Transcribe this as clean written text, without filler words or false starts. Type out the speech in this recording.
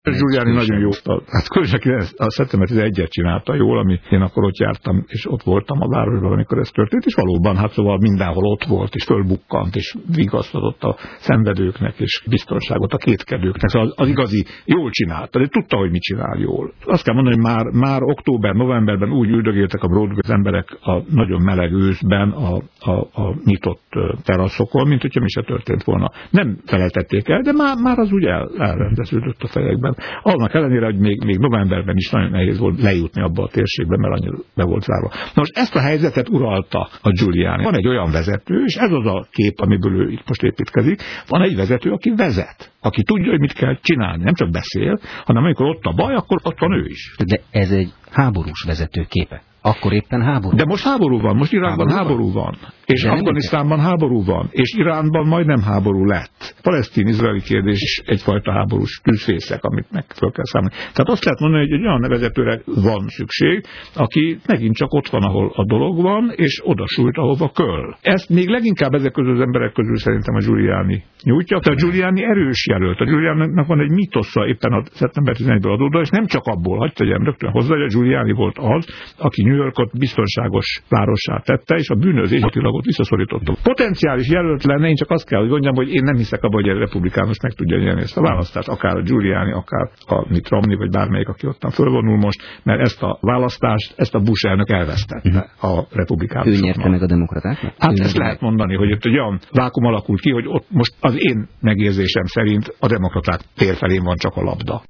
Giuliani nagyon jó. Hát különösen a szeptember 11-et csinálta jól, ami én akkor ott jártam, és ott voltam a városban, amikor ez történt, és valóban, hát szóval mindenhol ott volt, és fölbukkant, és vigasztatott a szenvedőknek, és biztonságot a kétkedőknek. Szóval az igazi jól csinálta, de tudta, hogy mit csinál jól. Azt kell mondani, hogy már október-novemberben úgy üldögéltek a Broadway az emberek a nagyon meleg őszben a nyitott teraszokon, mint hogyha mi se történt volna. Nem felejtették el, de már az úgy elrendeződött a fejekben. Annak ellenére, hogy még novemberben is nagyon nehéz volt lejutni abba a térségbe, mert annyira be volt zárva. Na most ezt a helyzetet uralta a Giuliani. Van egy olyan vezető, és ez az a kép, amiből ő itt most építkezik, van egy vezető, aki vezet, aki tudja, hogy mit kell csinálni. Nem csak beszél, hanem amikor ott a baj, akkor ott van ő is. De ez egy háborús vezető képe. Akkor éppen háború. De most háború van, most Iránban háború van. És Afganisztánban háború van, és Iránban majdnem háború lett. Palesztin-izraeli kérdés is egyfajta háborús tűzfészek, amit meg fel kell számolni. Tehát azt lehet mondani, hogy egy olyan vezetőre van szükség, aki megint csak ott van, ahol a dolog van, és odasújt, ahova kell. Ezt még leginkább ezek közül az emberek közül szerintem a Giuliani nyújtja. Tehát a Giuliani erős jelölt. A Giulianinak van egy mitosza éppen a szeptember 11-ből adódva, és nem csak abból, hadd tegyem rögtön hozzá, hogy a Giuliani volt az, aki New Yorkot biztonságos várossá tette, és a bűnözés ott visszaszorította. Potenciális jelölt lenne, én csak azt kell, hogy mondjam, hogy én nem hiszek abban, hogy egy republikánus meg tudja nyerni ezt a választást, akár a Giuliani, akár a Mitt Romney, vagy bármelyik, aki ottan fölvonul most, mert ezt a választást, ezt a Bush elnök elvesztette a republikánusoknak. Ő nyerte meg a demokratáknak? Hát ezt lehet mondani, hogy ott egy olyan vákum alakult ki, hogy ott most az én megérzésem szerint a demokraták tér felén van csak a labda.